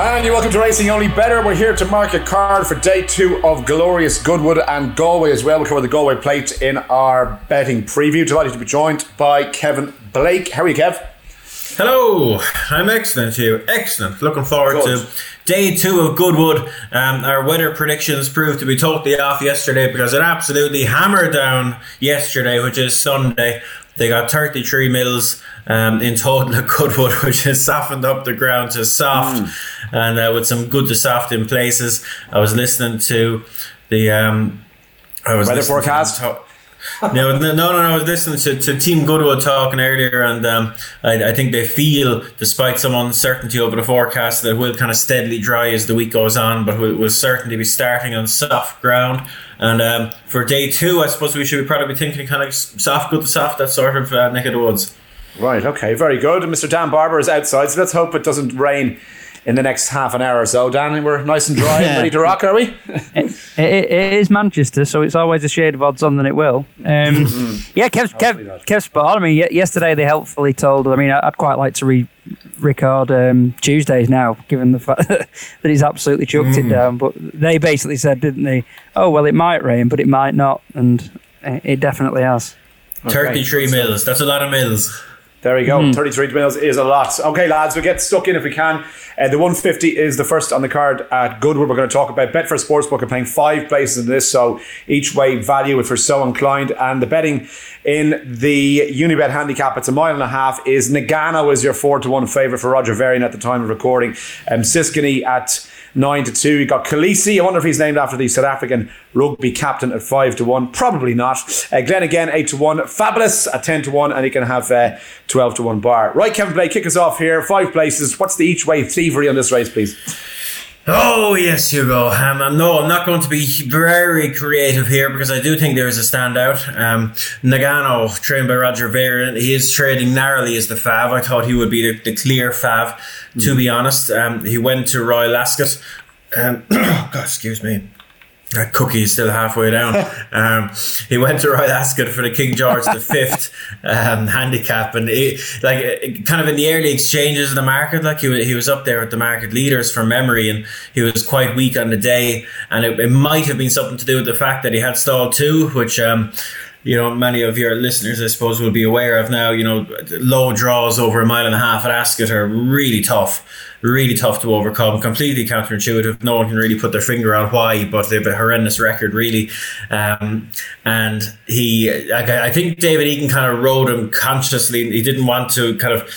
And you're welcome to Racing Only Better. We're here to mark a card for day 2 of glorious Goodwood and Galway as well. We'll cover the Galway plate in our betting preview. Delighted to be joined by Kevin Blake. How are you, Kev? Hello, I'm excellent here. Excellent. Looking forward to day 2 of Goodwood. Our weather predictions proved to be totally off yesterday because it absolutely hammered down yesterday, which is Sunday. They got 33 mils in total at Goodwood, which has softened up the ground to soft, and with some good to soft in places. I was listening to the weather forecast. No, I was listening to Team Goodwood talking earlier, and I think they feel, despite some uncertainty over the forecast, that it will kind of steadily dry as the week goes on, but will certainly be starting on soft ground. And for day 2, I suppose we should probably be thinking kind of soft, good to soft, that sort of neck of the woods. Right, okay, very good. And Mr. Dan Barber is outside, so let's hope it doesn't rain in the next half an hour or so. Dan, we're nice and dry and ready to rock, are we? It is Manchester, so it's always a shade of odds on than it will. Yeah, Kev's spot on. I mean, yesterday they helpfully told, I'd quite like to record Tuesdays now, given the fact that he's absolutely chucked it down. But they basically said, didn't they, oh, well, it might rain, but it might not. And it definitely has. 33 mils, that's a lot of mils. There we go. 33 mils is a lot. Okay, lads, we'll get stuck in if we can. The 150 is the first on the card at Goodwood. We're going to talk about Betfair Sportsbook are playing 5 places in this, so each way value if you're so inclined. And the betting in the Unibet handicap, it's 1.5 miles, is Nagano is your 4-1 favourite for Roger Varian at the time of recording. Siskiny at 9-2. You got Khaleesi. I wonder if he's named after the South African rugby captain at 5-1. Probably not. Glen again 8-1. Fabulous at 10-1, and he can have 12-1 bar. Right, Kevin Blake, kick us off here. 5 places. What's the each way thievery on this race, please? Oh, yes, Hugo. No, I'm not going to be very creative here because I do think there is a standout. Nagano, trained by Roger Varian, he is trading narrowly as the fav. I thought he would be the clear fav, to be honest. He went to Royal Ascot. God, excuse me. That cookie is still halfway down. He went to Royal Ascot for the King George V handicap, and kind of in the early exchanges of the market, like he was up there with the market leaders from memory, and he was quite weak on the day, and it might have been something to do with the fact that he had stall 2, which many of your listeners, I suppose, will be aware of now. Low draws over 1.5 miles at Ascot are really tough to overcome, completely counterintuitive. No one can really put their finger on why, but they have a horrendous record, really. And I think David Egan kind of rode him consciously. He didn't want to kind of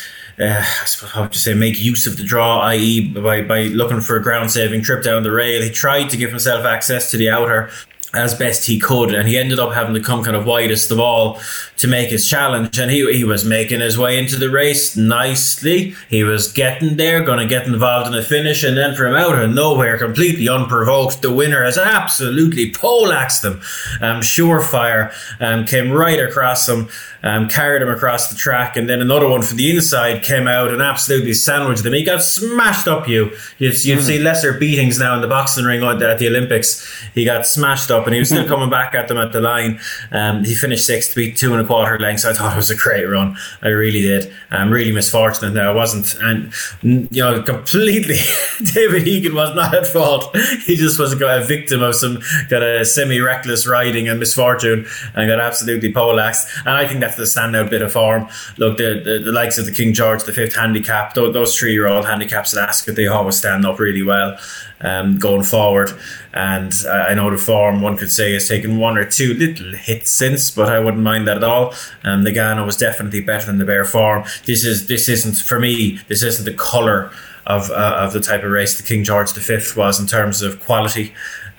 make use of the draw, i.e. by looking for a ground saving trip down the rail. He tried to give himself access to the outer as best he could, and he ended up having to come kind of widest of all to make his challenge, and he was making his way into the race nicely. He was getting there, going to get involved in the finish, and then from out of nowhere, completely unprovoked, the winner has absolutely poleaxed him. Surefire came right across him, carried him across the track, and then another one from the inside came out and absolutely sandwiched him. He got smashed up. You'd see lesser beatings now in the boxing ring at the Olympics. He got smashed up, and he was still coming back at them at the line. He finished 6th, beat 2 1/4 lengths. I thought it was a great run. I really did. Really misfortunate that I wasn't, and completely David Egan was not at fault. He just was a victim of some kind of semi-reckless riding and misfortune, and got absolutely poleaxed. And I think that's the standout bit of form. Look, the likes of the King George V handicap, those 3-year-old handicaps at Ascot, they always stand up really well going forward. And I know the form, one could say, has taken 1 or 2 little hits since, but I wouldn't mind that at all. Nagano was definitely better than the bare form. This isn't, for me, this isn't the colour of the type of race the King George V was in terms of quality.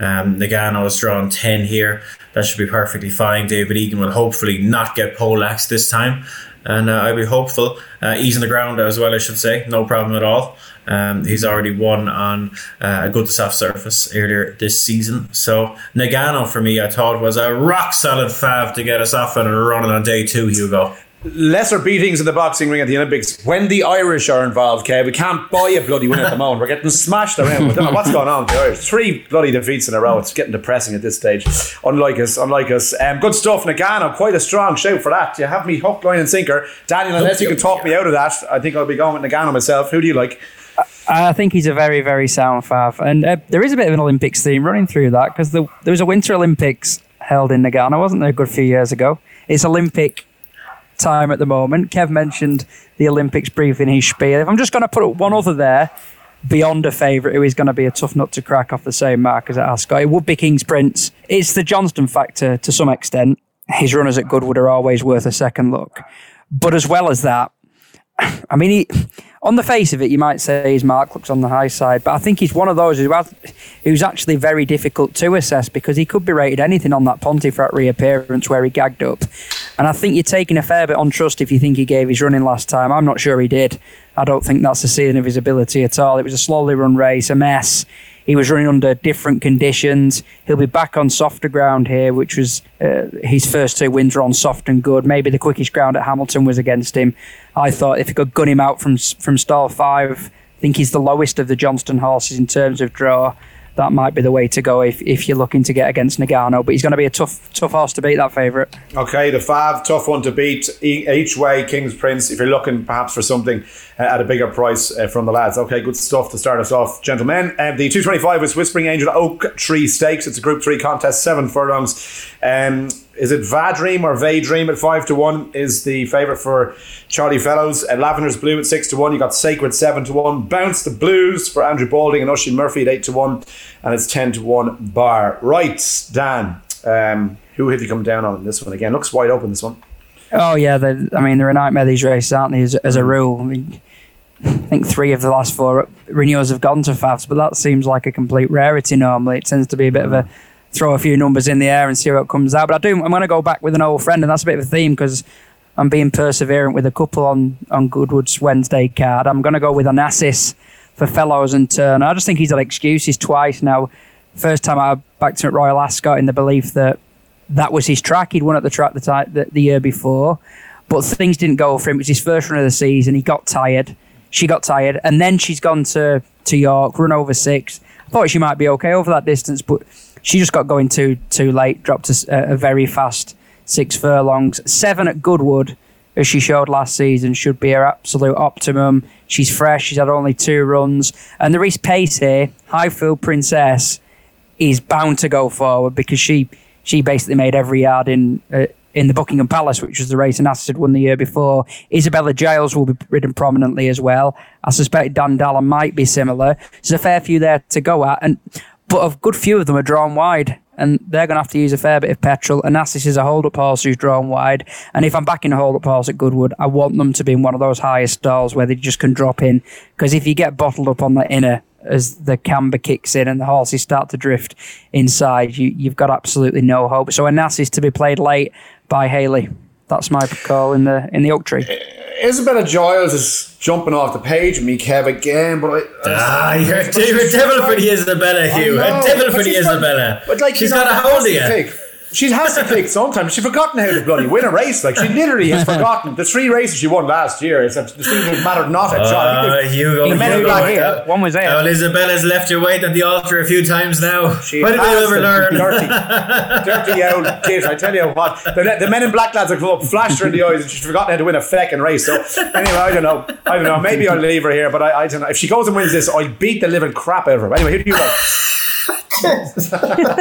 Nagano has drawn 10 here. That should be perfectly fine. David Egan will hopefully not get poleaxed this time, and I'll be hopeful. Easing the ground as well, I should say. No problem at all. He's already won on a good to soft surface earlier this season. So Nagano, for me, I thought was a rock solid fav to get us off and running on day 2, Hugo. Lesser beatings in the boxing ring at the Olympics when the Irish are involved, Kev. We can't buy a bloody win at the moment. We're getting smashed around. We don't know what's going on with the Irish. 3 bloody defeats in a row. It's getting depressing at this stage. Unlike us. Good stuff. Nagano, quite a strong shout for that. You have me hook, line and sinker. Daniel, unless you can talk me out of that, I think I'll be going with Nagano myself. Who do you like? I think he's a very, very sound fav. And there is a bit of an Olympics theme running through that, because there was a Winter Olympics held in Nagano, wasn't there, a good few years ago? It's Olympic time at the moment. Kev mentioned the Olympics brief in his spiel. If I'm just going to put up one other there, beyond a favourite who is going to be a tough nut to crack off the same mark as at Ascot, it would be King's Prince. It's the Johnston factor to some extent. His runners at Goodwood are always worth a second look. But as well as that, I mean, on the face of it, you might say his mark looks on the high side, but I think he's one of those who's actually very difficult to assess, because he could be rated anything on that Pontefract reappearance where he gagged up. And I think you're taking a fair bit on trust if you think he gave his running last time. I'm not sure he did. I don't think that's the ceiling of his ability at all. It was a slowly run race, a mess. He was running under different conditions. He'll be back on softer ground here, which was his first 2 wins were on soft and good. Maybe the quickest ground at Hamilton was against him. I thought if he could gun him out from stall 5, I think he's the lowest of the Johnston horses in terms of draw. That might be the way to go if you're looking to get against Nagano. But he's going to be a tough horse to beat, that favourite. Okay, the fav, tough one to beat. Each way, King's Prince, if you're looking perhaps for something at a bigger price from the lads. Okay, good stuff to start us off, gentlemen. The 225 is Whispering Angel Oak Tree Stakes. It's a Group 3 contest, 7 furlongs. Is it Vadream or Vaydream at 5-1 is the favourite for Charlie Fellows. Lavender's Blue at 6-1. You got Sacred 7-1. Bounce the Blues for Andrew Balding and Oisin Murphy at 8-1, and it's 10-1 bar. Right, Dan. Who have you come down on in this one again? Looks wide open, this one. Oh yeah, they're a nightmare, these races, aren't they? As a rule, I mean, I think 3 of the last 4 renewals have gone to favs, but that seems like a complete rarity. Normally, it tends to be a bit of a throw a few numbers in the air and see what comes out. But I'm going to go back with an old friend, and that's a bit of a theme because I'm being perseverant with a couple on Goodwood's Wednesday card. I'm going to go with Onassis for Fellows and Turner. I just think he's had excuses twice now. First time I backed him at Royal Ascot in the belief that was his track. He'd won at the track the year before, but things didn't go for him. It was his first run of the season. He got tired. She got tired, and then she's gone to York, run over 6. I thought she might be okay over that distance, but she just got going too late, dropped a very fast 6 furlongs. 7 at Goodwood, as she showed last season, should be her absolute optimum. She's fresh, she's had only 2 runs. And there is pace here. Highfield Princess is bound to go forward because she basically made every yard in the Buckingham Palace, which was the race Onassis had won the year before. Isabella Giles will be ridden prominently as well. I suspect Dan Dalla might be similar. There's a fair few there to go at, but a good few of them are drawn wide, and they're going to have to use a fair bit of petrol. Onassis is a hold-up horse who's drawn wide, and if I'm backing a hold-up horse at Goodwood, I want them to be in one of those higher stalls where they just can drop in, because if you get bottled up on the inner as the camber kicks in and the horses start to drift inside, you've got absolutely no hope. So Onassis to be played late by Haley. That's my call in the Oak Tree. Isabella Giles is jumping off the page with me, Kev, again, but you're a devil for the Isabella, Hugh. A devil for the Isabella. But like, she's got a hold of you. She has to pick sometimes. She's forgotten how to bloody win a race. Like, she literally has forgotten the 3 races she won last year. The things mattered not a shot. One was there. Well, Isabella's left your weight on the altar a few times now. What did they ever learn? Dirty old kid. I tell you what. The men in black lads have come up, flashed her in the eyes, and she's forgotten how to win a feckin' race. So anyway, I don't know. Maybe I'll leave her here, but I don't know. If she goes and wins this, I'll beat the living crap out of her. Anyway, who do you like? Don't do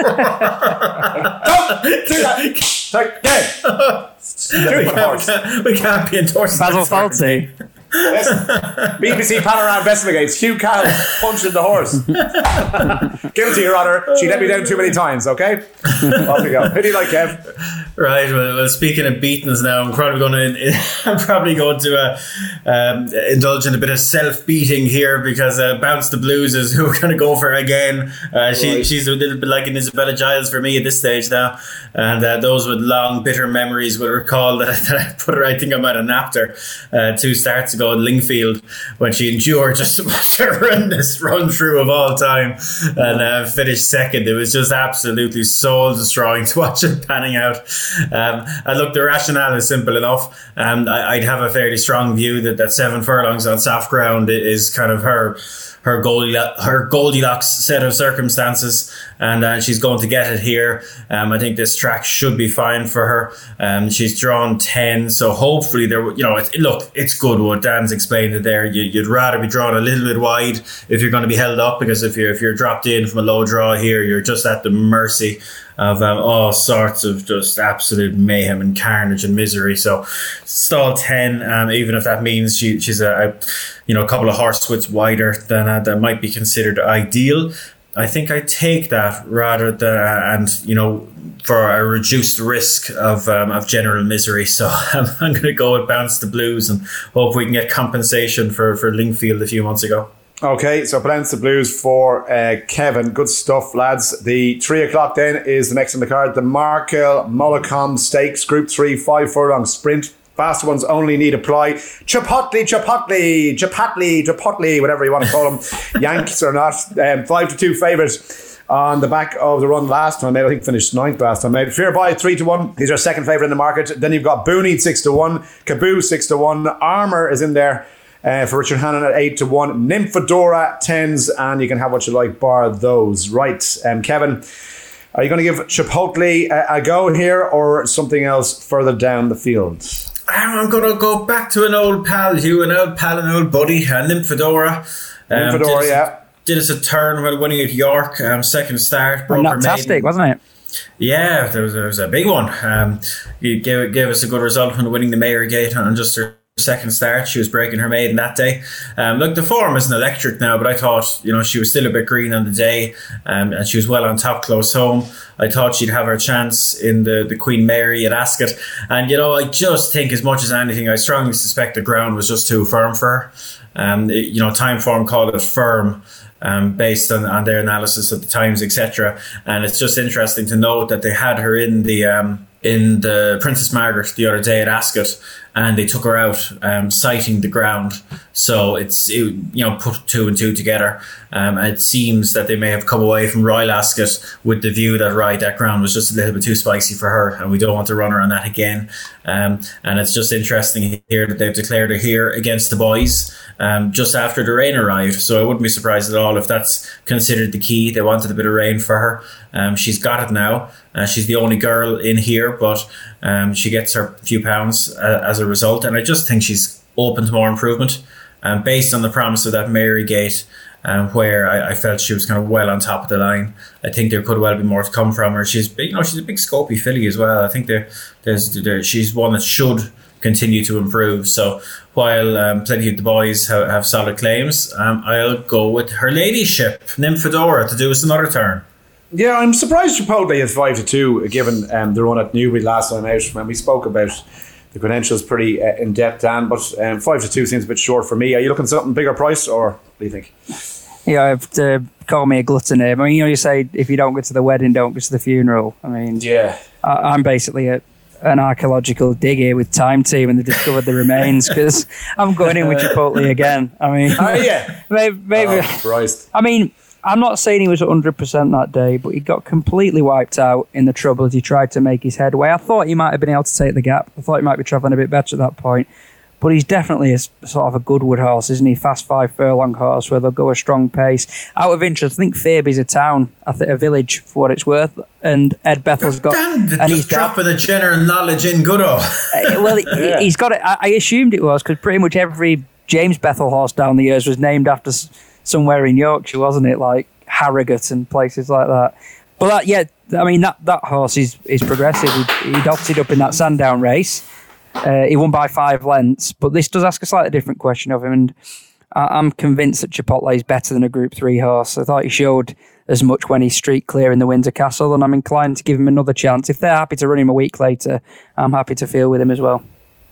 that. We can't be endorsing Basil Fawlty. Yes. BBC Panorama investigates Hugh Carroll punching the horse. Guilty, Your Honour. She let me down too many times. Okay, off we go. Who do you like, Kev? Right. Well, speaking of beatings, now I'm probably going to indulge in a bit of self-beating here because Bounce the Blues is who we're going to go for again. She's a little bit like an Isabella Giles for me at this stage now, and those with long bitter memories will recall that I put her. I think I might have napped her 2 starts ago in Lingfield when she endured just the most horrendous run through of all time and finished second. It was just absolutely soul destroying to watch it panning out. And look, the rationale is simple enough. I'd have a fairly strong view that 7 furlongs on soft ground is kind of her her Goldilocks set of circumstances, and she's going to get it here. I think this track should be fine for her. She's drawn 10, so hopefully it's Goodwood. Dan's explained it there. You'd rather be drawn a little bit wide if you're going to be held up, because if you're dropped in from a low draw here, you're just at the mercy of all sorts of just absolute mayhem and carnage and misery. So stall 10, even if that means she's a couple of horsewidths wider than that might be considered ideal. I think I take that rather than for a reduced risk of general misery. So I'm going to go with Bounce the Blues and hope we can get compensation for Lingfield a few months ago. Okay, so Bounce the Blues for Kevin. Good stuff, lads. The 3 o'clock then is the next on the card. The Markel Mollicom Stakes Group 3 5 furlong sprint. Faster ones only need apply. Chipotle, whatever you want to call them. Yanks or not. 5-2 favourites on the back of the run last time. I think finished 9th last time. Fear Boy 3-1. He's our second favourite in the market. Then you've got Booney 6-1. Caboo 6-1. Armour is in there. For Richard Hannon at 8-1, Nymphadora 10s, and you can have what you like bar those. Right, Kevin, are you going to give Chipotle a go here or something else further down the field? I'm going to go back to an old pal, Hugh, an old buddy, Nymphadora. Did us a turn while winning at York, second start. Fantastic, wasn't it? Yeah, there was a big one. You gave us a good result when winning the Mayor Gate on just her second start. She was breaking her maiden that day. Look, the form isn't electric now, but I thought she was still a bit green on the day, and she was well on top close home. I thought she'd have her chance in the Queen Mary at Ascot, and I just think as much as anything, I strongly suspect the ground was just too firm for her. Time Form called it firm, based on their analysis of the times, etc. And it's just interesting to note that they had her in the Princess Margaret the other day at Ascot, and they took her out, citing the ground. So it's put 2 and 2 together. It seems that they may have come away from Royal Ascot with the view that that ground was just a little bit too spicy for her, and we don't want to run her on that again. And it's just interesting here that they've declared her here against the boys, just after the rain arrived. So I wouldn't be surprised at all if that's considered the key. They wanted a bit of rain for her. She's got it now. She's the only girl in here, but she gets her few pounds as a result. And I just think she's open to more improvement, based on the promise of that Mary Gate, where I felt she was kind of well on top of the line. I think there could well be more to come from her. She's big, she's a big scopy filly as well. I think she's one that should continue to improve. So while plenty of the boys have solid claims, I'll go with her ladyship, Nymphadora, to do us another turn. Yeah, I'm surprised Chipotle is 5-2, given the run at Newbury last time out when we spoke about the credentials pretty in depth, Dan. But 5-2 seems a bit short for me. Are you looking at something bigger price, or what do you think? Yeah, I've to call me a glutton here. I mean, you say if you don't go to the wedding, don't go to the funeral. I mean, yeah, I'm basically an archaeological dig here with Time Team, and they discovered the remains, because I'm going in with Chipotle again. I mean, maybe. Oh, Christ. I mean, I'm not saying he was 100% that day, but he got completely wiped out in the trouble as he tried to make his headway. I thought he might have been able to take the gap. I thought he might be travelling a bit better at that point. But he's definitely a sort of a Goodwood horse, isn't he? Fast 5 furlong horse where they'll go a strong pace. Out of interest, I think Fairby's a town, a village for what it's worth. And Ed Bethel's got... And he's dropping the general knowledge in Goodall. He's got it. I assumed it was, because pretty much every James Bethel horse down the years was named after somewhere in Yorkshire, wasn't it? Like Harrogate and places like that. But that horse is progressive. He dotted up in that Sandown race. He won by 5 lengths, but this does ask a slightly different question of him, and I'm convinced that Chipotle is better than a Group 3 horse. I thought he showed as much when he's street clear in the Windsor Castle, and I'm inclined to give him another chance. If they're happy to run him a week later, I'm happy to feel with him as well.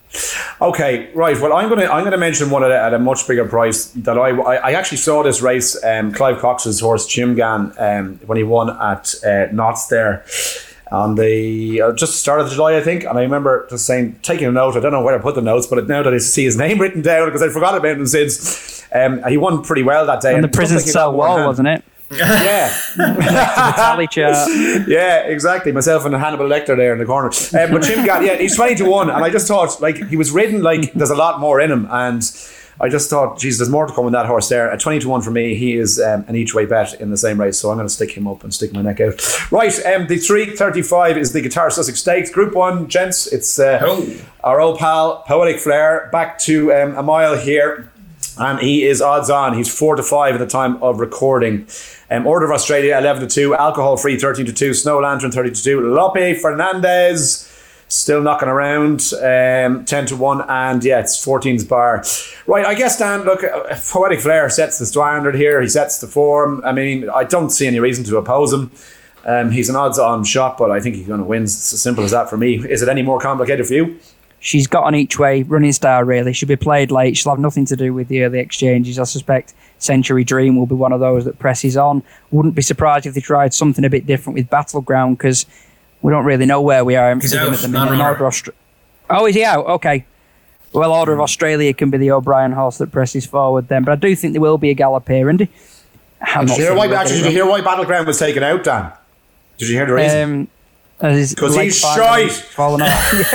Okay, right. Well, I'm going to mention one at a much bigger price that I actually saw this race. Clive Cox's horse Chimgan, when he won at Notts there on the just the start of July, I think. And I remember just taking a note. I don't know where I put the notes, but now that I see his name written down, because I forgot about him since. He won pretty well that day. And the prison cell wall, wasn't it? Yeah. The tally chart. Yeah, exactly. Myself and Hannibal Lecter there in the corner. But Chimgan, he's 20-1, and I just thought, like, he was ridden like there's a lot more in him, and I just thought, geez, there's more to come with that horse there. At 20-1 for me, he is an each way bet in the same race, so I'm going to stick him up and stick my neck out. Right, the 3:35 is the Guitar Sussex Stakes. Group 1, gents, it's our old pal, Poetic Flare, back to a mile here, and he is odds on. He's 4-5 at the time of recording. Order of Australia, 11-2, Alcohol Free, 13-2, Snow Lantern, 30-2, Lope Fernandez, still knocking around, 10-1, and yeah, it's 14's bar. Right, I guess, Dan, look, Poetic Flare sets the standard here. He sets the form. I mean, I don't see any reason to oppose him. He's an odds-on shot, but I think he's going to win. It's as simple as that for me. Is it any more complicated for you? She's got an each way running style, really. She'll be played late. She'll have nothing to do with the early exchanges. I suspect Century Dream will be one of those that presses on. Wouldn't be surprised if they tried something a bit different with Battleground, because we don't really know where we are. He's out. At the minute. Oh, is he out? Okay. Well, Order of Australia can be the O'Brien horse that presses forward then. But I do think there will be a gallop here. And did you hear why Battleground was taken out, Dan? Did you hear the reason? Because he's shite. Fallen off. Yeah,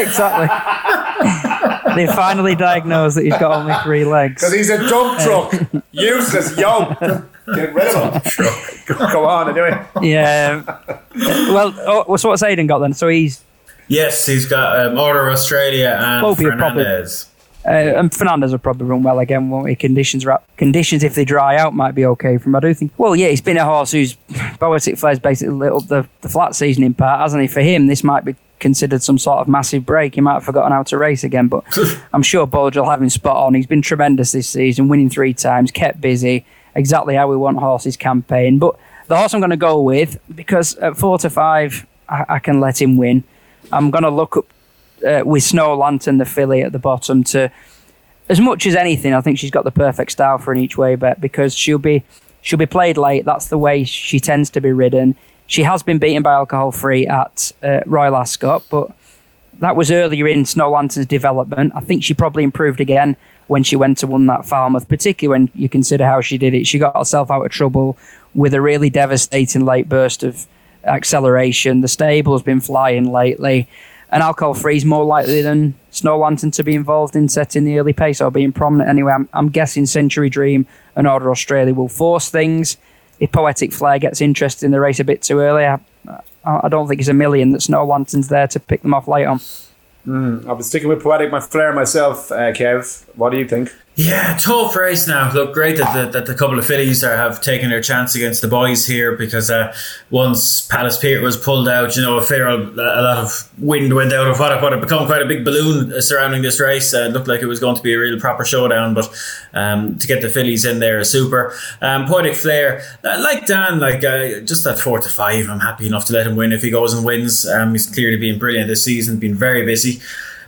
exactly. They finally diagnosed that he's got only 3 legs. Because he's a dump truck. Useless, young. Get rid of him. Go on, anyway. Yeah. Well, so what's Aidan got then? So he's... Yes, he's got Order of Australia and Fernandez. And Fernandez will probably run well again, won't he? Conditions, if they dry out, might be okay for him. I do think... Well, yeah, he's been a horse who's... Poetic Flare's basically lit up the flat season in part, hasn't he? For him, this might be considered some sort of massive break. He might have forgotten how to race again, but I'm sure Bulger will have him spot on. He's been tremendous this season, winning 3 times, kept busy, exactly how we want horses campaign. But the horse I'm going to go with, because at 4-5, I can let him win. I'm going to look up with Snow Lantern, the filly at the bottom, to, as much as anything, I think she's got the perfect style for an each way bet, because she'll be played late. That's the way she tends to be ridden. She has been beaten by Alcohol Free at Royal Ascot, but that was earlier in Snow Lantern's development. I think she probably improved again when she went to win that Falmouth, particularly when you consider how she did it. She got herself out of trouble with a really devastating late burst of acceleration. The stable's been flying lately, and Alcohol Free is more likely than Snow Lantern to be involved in setting the early pace or being prominent anyway. I'm guessing Century Dream and Order Australia will force things. If Poetic Flare gets interested in the race a bit too early, I don't think it's a million that Snow Lantern's there to pick them off late on. I've been sticking with Poetic Flare myself, Kev. What do you think? Yeah, tough race now. Look, great that the couple of fillies have taken their chance against the boys here, because once Palace Pier was pulled out, a lot of wind went out of what had become quite a big balloon surrounding this race. It looked like it was going to be a real proper showdown, but to get the fillies in there is super. Poetic Flare, like Dan, just at 4-5, I'm happy enough to let him win if he goes and wins. He's clearly been brilliant this season, been very busy.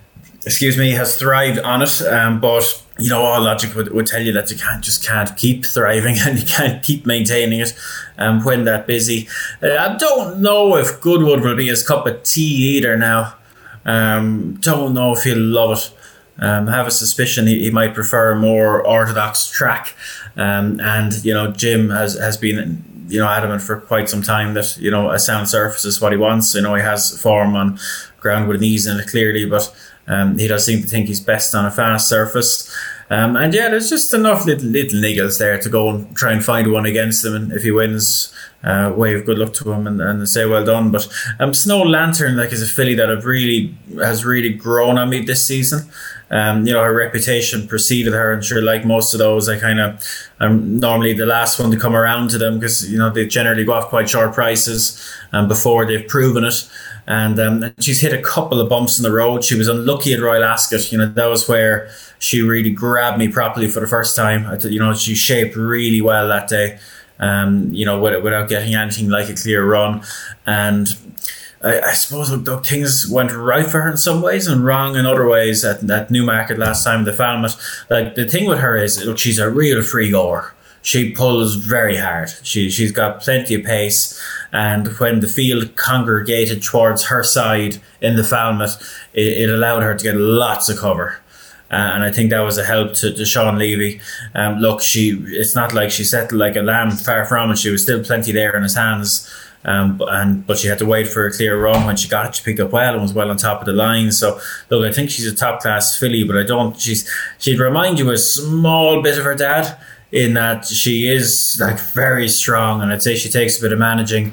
Has thrived on it, but all logic would tell you that you can't keep thriving and you can't keep maintaining it when that busy. I don't know if Goodwood will be his cup of tea either now. Don't know if he'll love it. I have a suspicion he might prefer a more orthodox track, and Jim has been adamant for quite some time that a sound surface is what he wants. He has form on ground with an ease in it clearly, but he does seem to think he's best on a fast surface. There's just enough little niggles there to go and try and find one against him, and if he wins, wave good luck to him and say well done. But Snow Lantern is a filly that has really grown on me this season. Her reputation preceded her, and sure, like most of those, I'm normally the last one to come around to them, because they generally go off quite short prices before they've proven it. And she's hit a couple of bumps in the road. She was unlucky at Royal Ascot. That was where she really grabbed me properly for the first time. She shaped really well that day, without getting anything like a clear run. And I suppose things went right for her in some ways and wrong in other ways at Newmarket last time, the Falmouth. The thing with her is, she's a real free goer. She pulls very hard. She's got plenty of pace, and when the field congregated towards her side in the Falmouth, it allowed her to get lots of cover. And I think that was a help to Sean Levy. It's not like she settled like a lamb, far from it. She was still plenty there in his hands. But she had to wait for a clear run. When she got it, she picked up well and was well on top of the line. So look, I think she's a top class filly, but she'd remind you a small bit of her dad, in that she is like very strong, and I'd say she takes a bit of managing.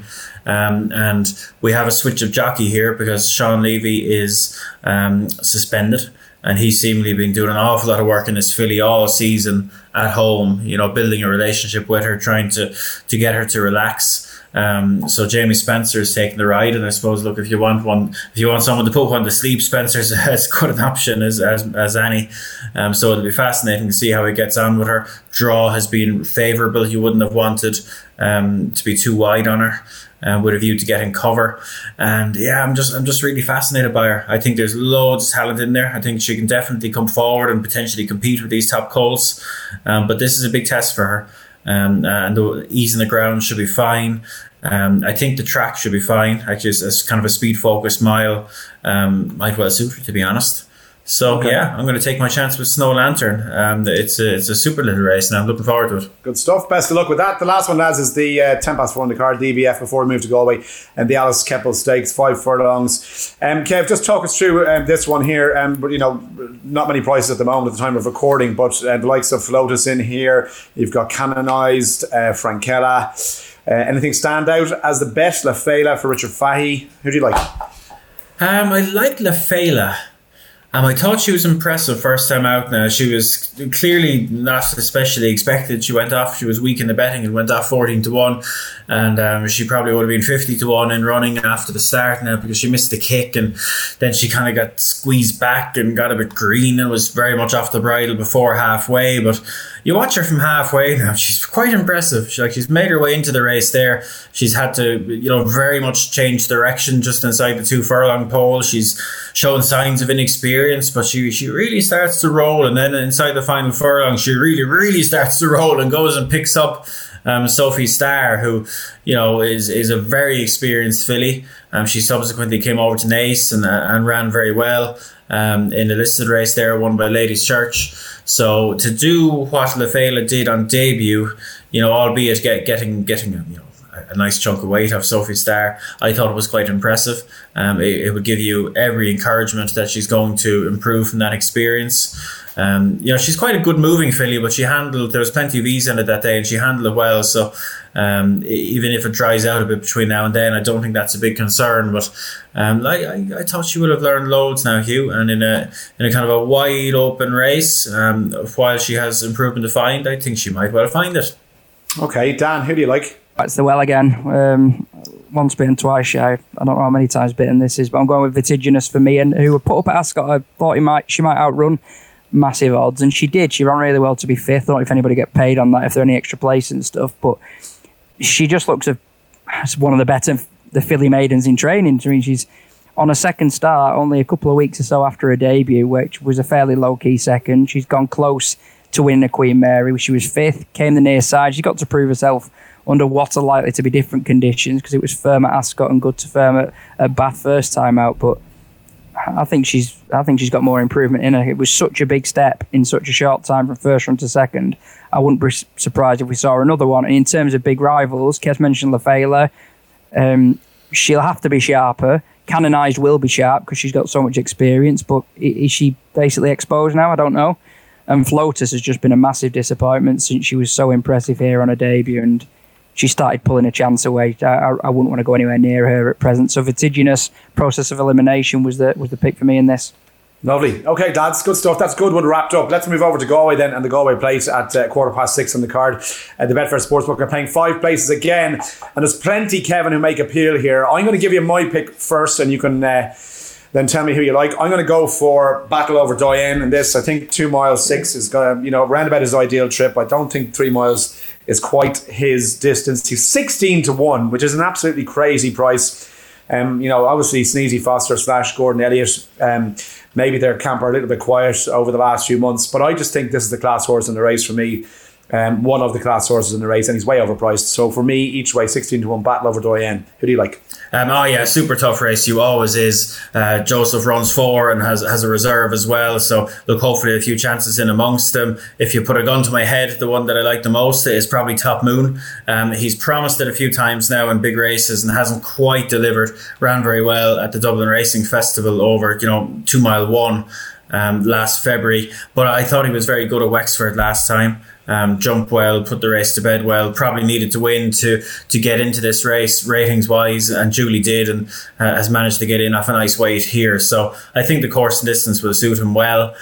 And we have a switch of jockey here because Sean Levy is suspended, and he's seemingly been doing an awful lot of work in this filly all season at home, building a relationship with her, trying to get her to relax. So Jamie Spencer is taking the ride, and I suppose, look, if you want someone to put one to sleep, Spencer's as good an option as any. So it'll be fascinating to see how he gets on with her. Draw has been favourable. You wouldn't have wanted to be too wide on her, with a view to getting cover. And yeah, I'm just really fascinated by her. I think there's loads of talent in there. I think she can definitely come forward and potentially compete with these top colts. But this is a big test for her. And the ease in the ground should be fine. I think the track should be fine. Actually, it's kind of a speed focused mile. Might well suit her, to be honest. So okay. Yeah, I'm going to take my chance with Snow Lantern. It's a super little race, and I'm looking forward to it. Good stuff. Best of luck with that. The last one, lads, is the 10 past 4 on the card, DBF, before we move to Galway, and the Alice Keppel Stakes, 5 furlongs. Kev, just talk us through this one here. But not many prices at the moment at the time of recording, but the likes of Flotus in here. You've got Canonized, Frankella. Anything stand out as the best? La Fela for Richard Fahey. Who do you like? I like La Fela. I thought she was impressive first time out now. She was clearly not especially expected. She went off, she was weak in the betting and went off 14-1. And she probably would have been 50-1 in running after the start now, because she missed the kick, and then she kind of got squeezed back and got a bit green and was very much off the bridle before halfway. But you watch her from halfway now, she's quite impressive. She's made her way into the race there. She's had to, very much change direction just inside the 2 furlong pole. She's shown signs of inexperience, but she really starts to roll, and then inside the final furlong she really starts to roll and goes and picks up Sophie Starr, who is a very experienced filly. She subsequently came over to Naas and ran very well in the listed race there, won by Ladies Church. So to do what La Fela did on debut, albeit getting a nice chunk of weight off Sophie Starr, I thought it was quite impressive. It would give you every encouragement that she's going to improve from that experience. She's quite a good moving filly, but there was plenty of ease in it that day, and she handled it well. So even if it dries out a bit between now and then, I don't think that's a big concern. But I thought she would have learned loads now, Hugh, and in a kind of a wide open race, while she has improvement to find, I think she might well find it. Okay, Dan, who do you like? It's the well again. Once bitten, twice shy. I don't know how many times bitten this is, but I'm going with Vertiginous for me, and who were put up at Ascot. I thought she might outrun massive odds, and she did. She ran really well to be fifth. I don't know if anybody get paid on that, if there are any extra places and stuff, but she just looks as one of the better the filly maidens in training. I mean, she's on a second start only a couple of weeks or so after her debut, which was a fairly low-key second. She's gone close to winning a Queen Mary. She was fifth, came the near side. She got to prove herself under what are likely to be different conditions, because it was firm at Ascot and good to firm at Bath first time out. But I think she's got more improvement in her. It was such a big step in such a short time from first run to second. I wouldn't be surprised if we saw another one. And in terms of big rivals, Kev mentioned La Fela. She'll have to be sharper. Canonized will be sharp because she's got so much experience, but is she basically exposed now? I don't know. And Flotus has just been a massive disappointment since she was so impressive here on her debut, and she started pulling a chance away. I wouldn't want to go anywhere near her at present. So Vertiginous, Process of Elimination was the pick for me in this. Lovely. Okay, lads, good stuff. That's good one wrapped up. Let's move over to Galway then, and the Galway Plate at 6:15 on the card. The Betfair Sportsbook are playing 5 places again, and there's plenty, Kevin, who make appeal here. I'm going to give you my pick first, and you can then tell me who you like. I'm going to go for Battle Over Diane in this. I think 2 miles 6 is round about his ideal trip. I don't think 3 miles is quite his distance. He's 16-1, which is an absolutely crazy price. Obviously Sneezy Foster / Gordon Elliott. Maybe their camp are a little bit quiet over the last few months, but I just think this is the class horse in the race for me. one of the class horses in the race, and he's way overpriced. So for me, each way 16-1 Battle Over Doyen. Who do you like? Super tough race. You always is. Joseph runs 4 and has a reserve as well. So look, hopefully a few chances in amongst them. If you put a gun to my head, the one that I like the most is probably Top Moon. He's promised it a few times now in big races and hasn't quite delivered. Ran very well at the Dublin Racing Festival over 2 Mile 1 last February. But I thought he was very good at Wexford last time. Jumped well, put the race to bed well, probably needed to win to get into this race ratings wise, and Julie did, and has managed to get in off a nice weight here. So I think the course and distance will suit him well.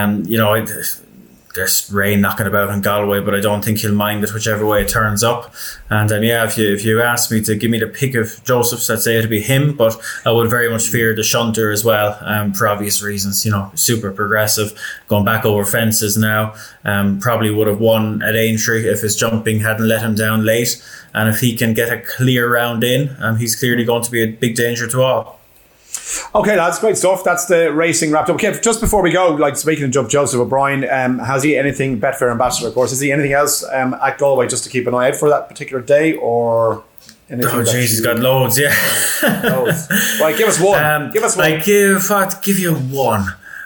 There's rain knocking about in Galway, but I don't think he'll mind it whichever way it turns up. And if you ask me to give me the pick of Joseph's, I'd say it'd be him, but I would very much fear the shunter as well, for obvious reasons. Super progressive, going back over fences now. Probably would have won at Aintree if his jumping hadn't let him down late. And if he can get a clear round in, he's clearly going to be a big danger to all. Okay, lads, great stuff. That's the racing wrapped up. Okay, just before we go, speaking of Joseph O'Brien, has he anything, Betfair Ambassador, of course, is he anything else at Galway just to keep an eye out for that particular day, or anything? Oh, jeez, he's got loads, yeah. Loads. Right, give us one. Give us one. I'd give you one.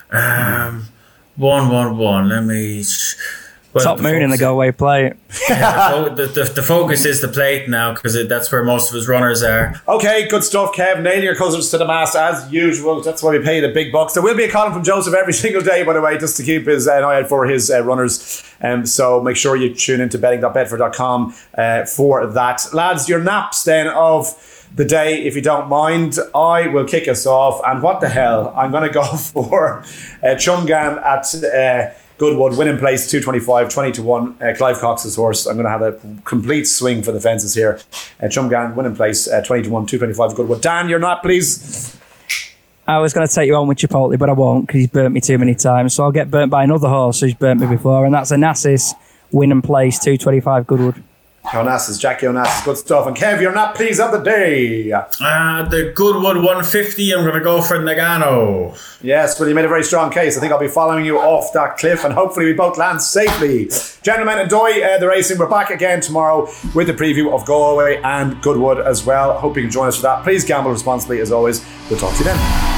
One. Let me... Top Moon in the Galway plate. The focus is the plate now, because that's where most of his runners are. Okay, good stuff, Kev. Nailing your cousins to the mast as usual. That's why we pay the big bucks. There will be a column from Joseph every single day, by the way, just to keep his eye out for his runners. So make sure you tune into betting.betfair.com for that. Lads, your naps then of the day, if you don't mind. I will kick us off, and what the hell, I'm going to go for Chumgan at Goodwood, winning place 225, 20-1. Clive Cox's horse. I'm going to have a complete swing for the fences here. Chumgan, winning place 20-1, 225 Goodwood. Dan, you're not, please. I was going to take you on with Chipotle, but I won't, because he's burnt me too many times. So I'll get burnt by another horse who's burnt me before, and that's Onassis, winning place 225 Goodwood. Onassis, Jackie Onassis, good stuff. And Kev, you're not pleased of the day. The Goodwood 150, I'm going to go for Nagano. Yes, well, you made a very strong case. I think I'll be following you off that cliff, and hopefully we both land safely. Gentlemen, enjoy the racing. We're back again tomorrow with a preview of Galway and Goodwood as well. Hope you can join us for that. Please gamble responsibly as always. We'll talk to you then.